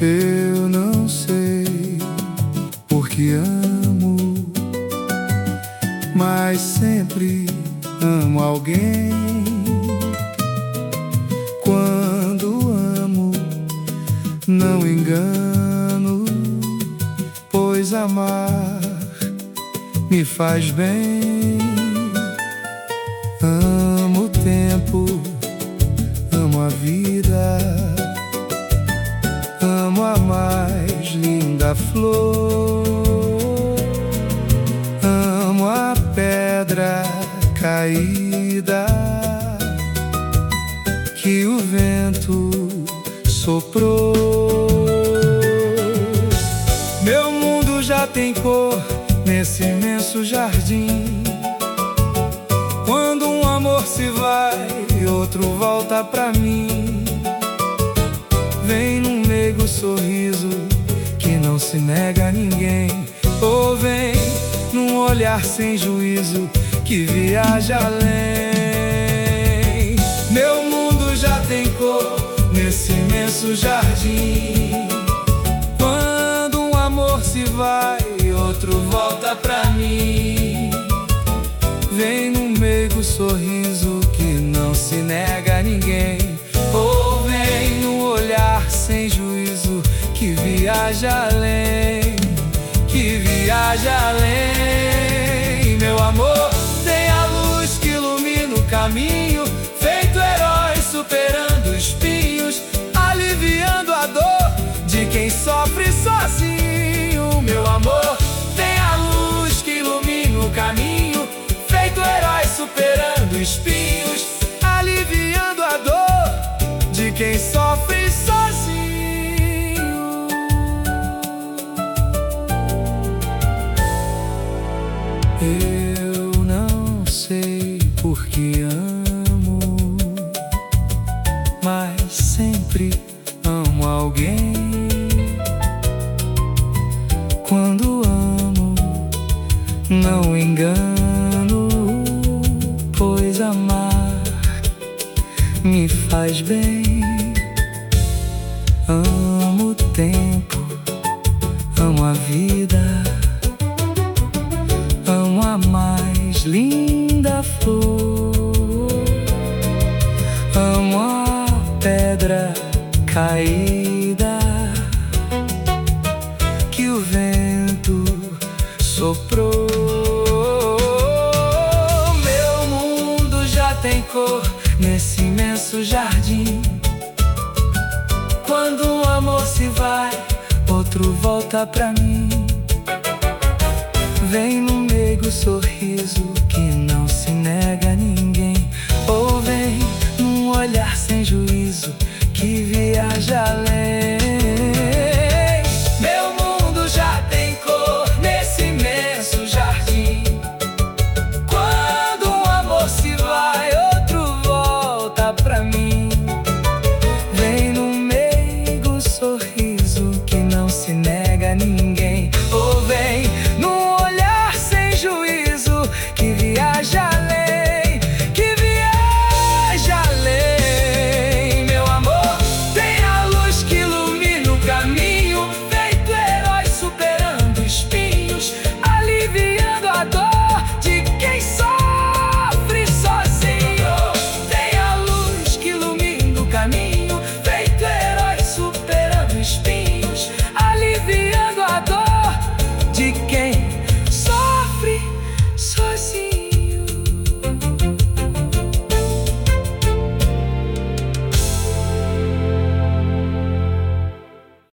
Eu não sei por que amo, mas sempre amo alguém. Quando amo, não engano, pois amar me faz bem. Amo o tempo, amo a vida, amo a mais linda flor, amo a pedra caída que o vento soprou. Meu mundo já tem cor nesse imenso jardim. Quando um amor se vai, outro volta pra mim. Vem num meigo sorriso que não se nega a ninguém, ou vem num olhar sem juízo que viaja além. Meu mundo já tem cor nesse imenso jardim. Quando um amor se vai, outro volta pra mim. Vem num meigo sorriso que não se nega a ninguém, ou vem num olhar sem juízo que viaja além, que viaja além. Meu amor tem a luz que ilumina o caminho, feito herói superando espinhos, aliviando a dor de quem sofre sozinho. Meu amor tem a luz que ilumina o caminho, feito herói superando espinhos, aliviando a dor de quem sofre sozinho. Eu não sei por que amo, mas sempre amo alguém. Quando amo, não engano, pois amar me faz bem. Amo o tempo, amo a vida, amo a mais linda flor, amo a pedra caída que o vento soprou. Meu mundo já tem cor nesse imenso jardim. Quando um amor se vai, outro volta pra mim. Vem num meigo sorriso que não se nega a ninguém, ou vem num olhar sem juízo que viaja além.